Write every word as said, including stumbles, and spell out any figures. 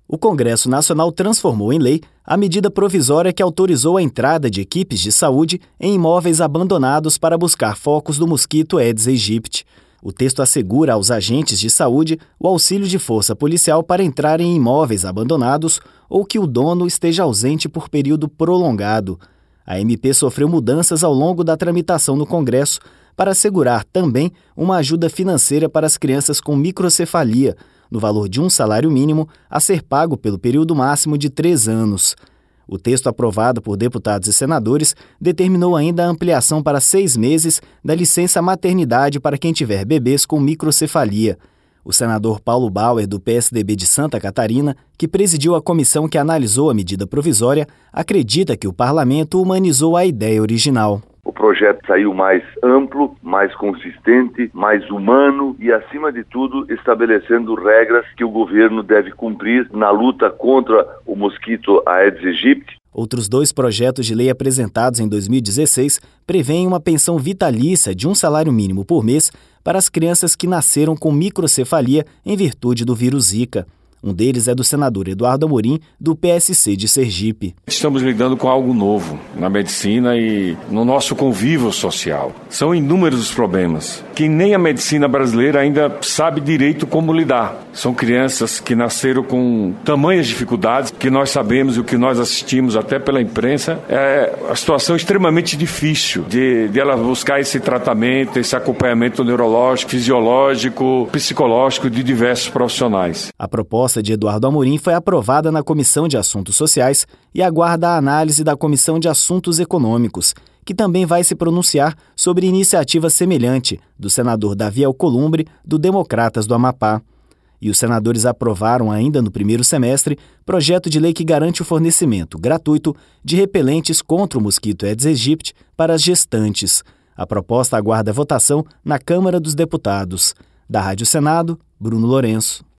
O Congresso Nacional transformou em lei a medida provisória que autorizou a entrada de equipes de saúde em imóveis abandonados para buscar focos do mosquito Aedes aegypti. O texto assegura aos agentes de saúde o auxílio de força policial para entrar em imóveis abandonados ou que o dono esteja ausente por período prolongado. A M P sofreu mudanças ao longo da tramitação no Congresso para assegurar também uma ajuda financeira para as crianças com microcefalia, no valor de um salário mínimo a ser pago pelo período máximo de três anos. O texto aprovado por deputados e senadores determinou ainda a ampliação para seis meses da licença maternidade para quem tiver bebês com microcefalia. O senador Paulo Bauer, do P S D B de Santa Catarina, que presidiu a comissão que analisou a medida provisória, acredita que o parlamento humanizou a ideia original. O projeto saiu mais amplo, mais consistente, mais humano e, acima de tudo, estabelecendo regras que o governo deve cumprir na luta contra o mosquito Aedes aegypti. Outros dois projetos de lei apresentados em dois mil e dezesseis prevêem uma pensão vitalícia de um salário mínimo por mês para as crianças que nasceram com microcefalia em virtude do vírus Zika. Um deles é do senador Eduardo Amorim, do P S C de Sergipe. Estamos lidando com algo novo na medicina e no nosso convívio social. São inúmeros os problemas que nem a medicina brasileira ainda sabe direito como lidar. São crianças que nasceram com tamanhas dificuldades que nós sabemos e o que nós assistimos até pela imprensa. É a situação extremamente difícil de, de ela buscar esse tratamento, esse acompanhamento neurológico, fisiológico, psicológico de diversos profissionais. A proposta de Eduardo Amorim foi aprovada na Comissão de Assuntos Sociais e aguarda a análise da Comissão de Assuntos Econômicos, que também vai se pronunciar sobre iniciativa semelhante do senador Davi Alcolumbre, do Democratas do Amapá. E os senadores aprovaram ainda no primeiro semestre projeto de lei que garante o fornecimento gratuito de repelentes contra o mosquito Aedes aegypti para as gestantes. A proposta aguarda votação na Câmara dos Deputados. Da Rádio Senado, Bruno Lourenço.